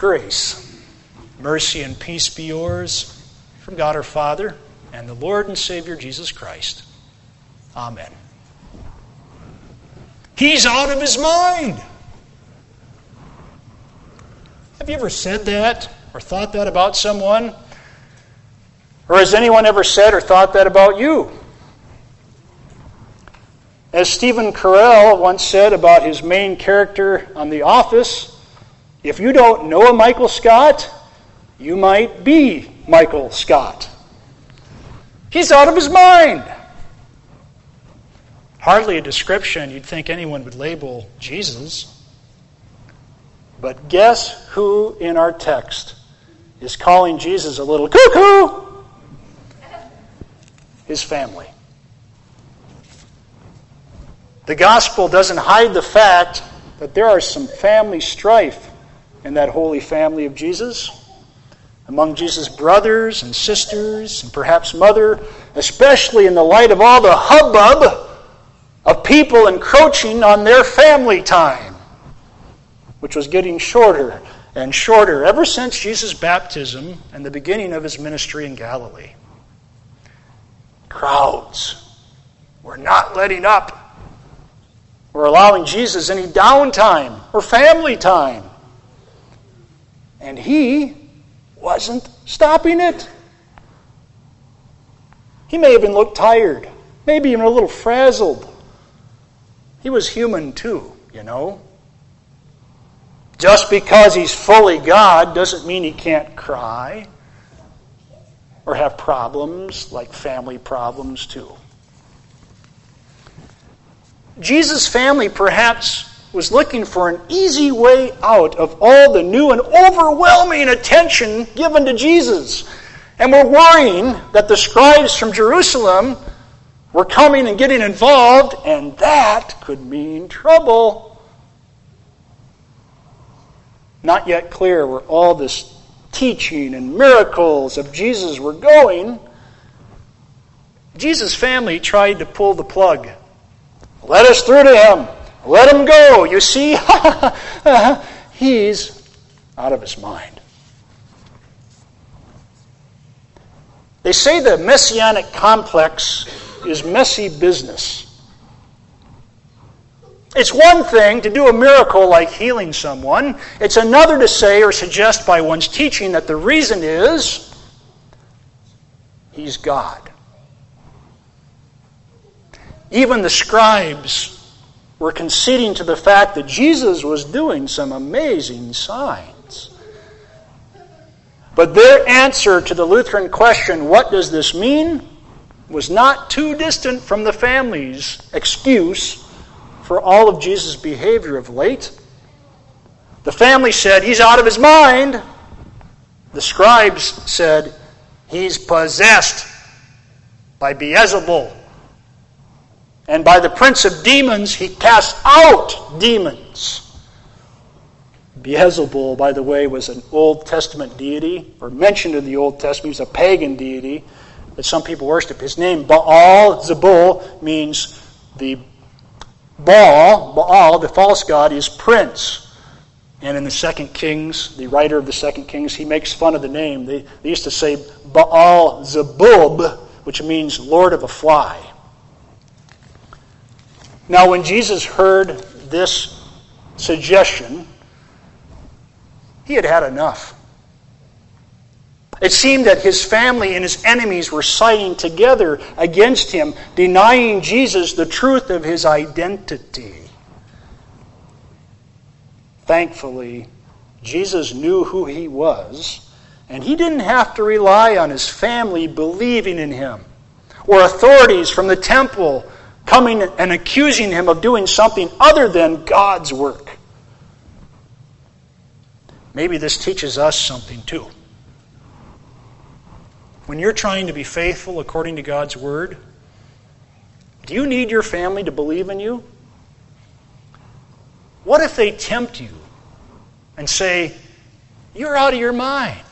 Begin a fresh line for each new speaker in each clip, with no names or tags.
Grace, mercy, and peace be yours from God our Father and the Lord and Savior Jesus Christ. Amen. He's out of his mind. Have you ever said that or thought that about someone? Or has anyone ever said or thought that about you? As Stephen Carell once said about his main character on The Office, if you don't know a Michael Scott, you might be Michael Scott. He's out of his mind. Hardly a description you'd think anyone would label Jesus. But guess who in our text is calling Jesus a little cuckoo? His family. The gospel doesn't hide the fact that there are some family strife in that holy family of Jesus, among Jesus' brothers and sisters and perhaps mother, especially in the light of all the hubbub of people encroaching on their family time, which was getting shorter and shorter ever since Jesus' baptism and the beginning of his ministry in Galilee. Crowds were not letting up or allowing Jesus any downtime or family time. And he wasn't stopping it. He may even look tired, maybe even a little frazzled. He was human too, you know. Just because he's fully God doesn't mean he can't cry or have problems like family problems too. Jesus' family perhaps was looking for an easy way out of all the new and overwhelming attention given to Jesus. And were worrying that the scribes from Jerusalem were coming and getting involved, and that could mean trouble. Not yet clear where all this teaching and miracles of Jesus were going. Jesus' family tried to pull the plug. Let us through to him. Let him go. You see, he's out of his mind. They say the messianic complex is messy business. It's one thing to do a miracle like healing someone. It's another to say or suggest by one's teaching that the reason is he's God. Even the scribes were conceding to the fact that Jesus was doing some amazing signs. But their answer to the Lutheran question, what does this mean, was not too distant from the family's excuse for all of Jesus' behavior of late. The family said, he's out of his mind. The scribes said, he's possessed by Beelzebul. And by the prince of demons, he casts out demons. Beelzebul, by the way, was an Old Testament deity, or mentioned in the Old Testament. He was a pagan deity that some people worship. His name, Baal-zebul, means the Baal, the false god, is prince. And in the 2 Kings, the writer of the 2 Kings, he makes fun of the name. They used to say Baal-zebub, which means Lord of a Fly. Now, when Jesus heard this suggestion, he had had enough. It seemed that his family and his enemies were siding together against him, denying Jesus the truth of his identity. Thankfully, Jesus knew who he was, and he didn't have to rely on his family believing in him, or authorities from the temple coming and accusing him of doing something other than God's work. Maybe this teaches us something too. When you're trying to be faithful according to God's Word, do you need your family to believe in you? What if they tempt you and say, you're out of your mind?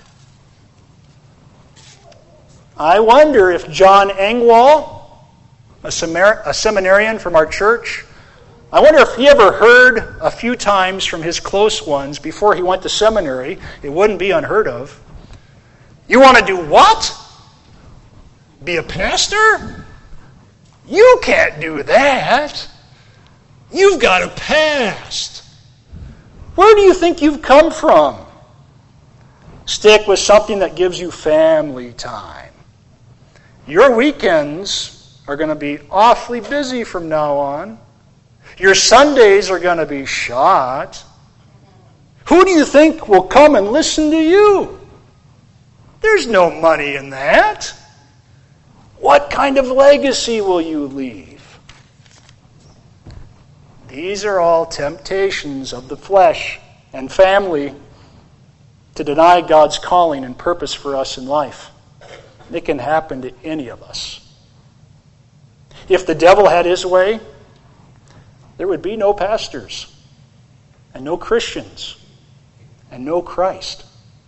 I wonder if John Engwall, a seminarian from our church, I wonder if he ever heard a few times from his close ones before he went to seminary. It wouldn't be unheard of. You want to do what? Be a pastor? You can't do that. You've got a past. Where do you think you've come from? Stick with something that gives you family time. Your weekends are going to be awfully busy from now on. Your Sundays are going to be shot. Who do you think will come and listen to you? There's no money in that. What kind of legacy will you leave? These are all temptations of the flesh and family to deny God's calling and purpose for us in life. It can happen to any of us. If the devil had his way, there would be no pastors, and no Christians, and no Christ.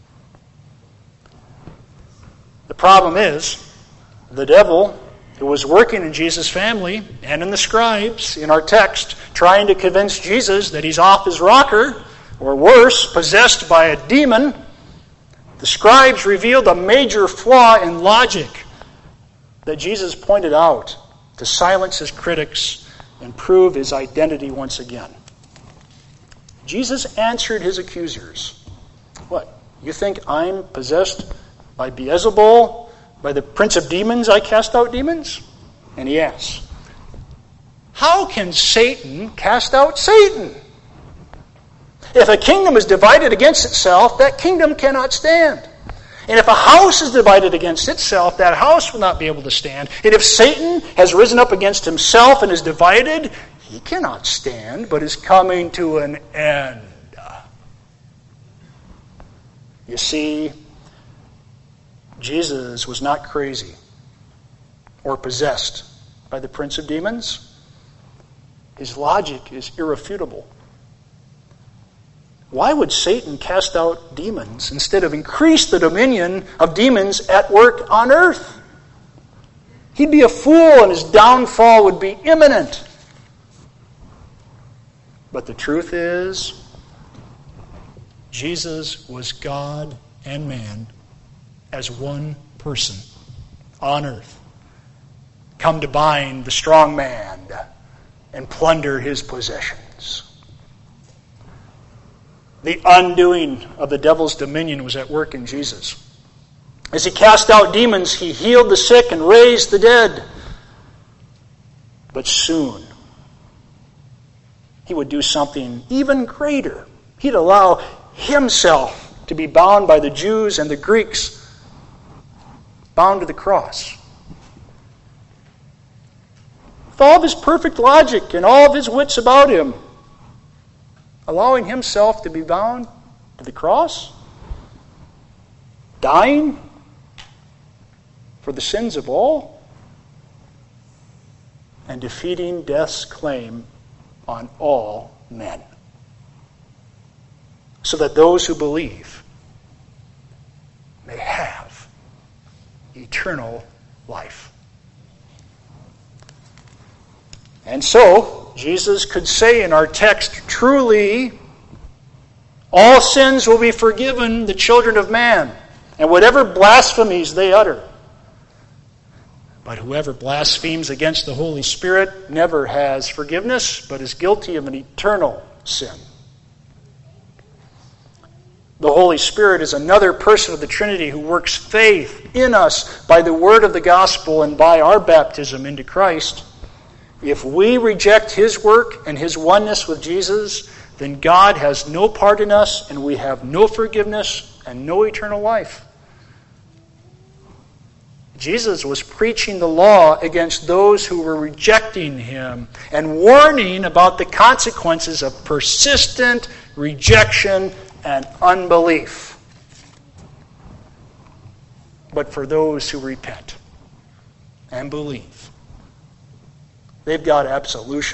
The problem is, the devil, who was working in Jesus' family and in the scribes in our text, trying to convince Jesus that he's off his rocker, or worse, possessed by a demon, the scribes revealed a major flaw in logic that Jesus pointed out to silence his critics and prove his identity once again. Jesus answered his accusers. What? You think I'm possessed by Beelzebul, by the prince of demons I cast out demons? And he asks, how can Satan cast out Satan? If a kingdom is divided against itself, that kingdom cannot stand. And if a house is divided against itself, that house will not be able to stand. And if Satan has risen up against himself and is divided, he cannot stand, but is coming to an end. You see, Jesus was not crazy or possessed by the prince of demons. His logic is irrefutable. Why would Satan cast out demons instead of increase the dominion of demons at work on earth? He'd be a fool and his downfall would be imminent. But the truth is, Jesus was God and man as one person on earth, come to bind the strong man and plunder his possessions. The undoing of the devil's dominion was at work in Jesus. As he cast out demons, he healed the sick and raised the dead. But soon, he would do something even greater. He'd allow himself to be bound by the Jews and the Greeks, bound to the cross. With all of his perfect logic and all of his wits about him, allowing himself to be bound to the cross, dying for the sins of all, and defeating death's claim on all men, so that those who believe may have eternal life. And so, Jesus could say in our text, truly, all sins will be forgiven the children of man, and whatever blasphemies they utter. But whoever blasphemes against the Holy Spirit never has forgiveness, but is guilty of an eternal sin. The Holy Spirit is another person of the Trinity who works faith in us by the word of the gospel and by our baptism into Christ. If we reject his work and his oneness with Jesus, then God has no part in us and we have no forgiveness and no eternal life. Jesus was preaching the law against those who were rejecting him and warning about the consequences of persistent rejection and unbelief. But for those who repent and believe, they've got absolution,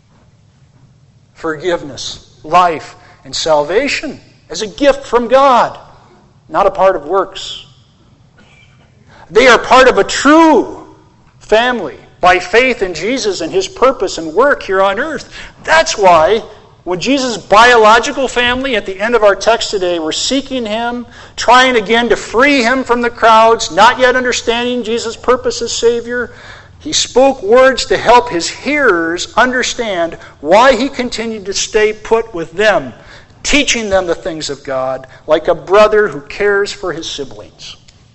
forgiveness, life, and salvation as a gift from God, not a part of works. They are part of a true family by faith in Jesus and his purpose and work here on earth. That's why when Jesus' biological family at the end of our text today were seeking him, trying again to free him from the crowds, not yet understanding Jesus' purpose as Savior, he spoke words to help his hearers understand why he continued to stay put with them, teaching them the things of God like a brother who cares for his siblings.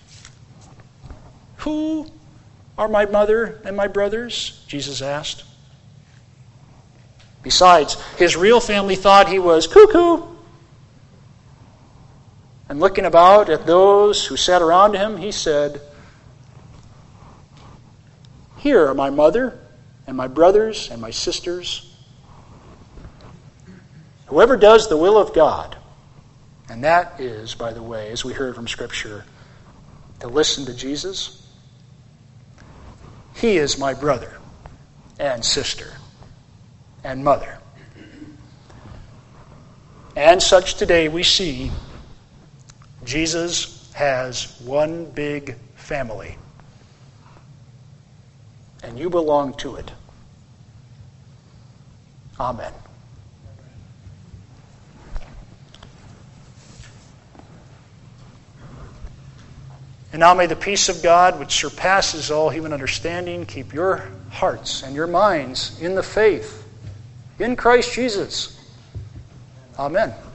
Who are my mother and my brothers? Jesus asked. Besides, his real family thought he was cuckoo. And looking about at those who sat around him, he said, "Here are my mother and my brothers and my sisters. Whoever does the will of God," and that is, by the way, as we heard from Scripture, to listen to Jesus, he is my brother and sister and mother. And such today we see Jesus has one big family, and you belong to it. Amen. And now may the peace of God, which surpasses all human understanding, keep your hearts and your minds in the faith in Christ Jesus. Amen.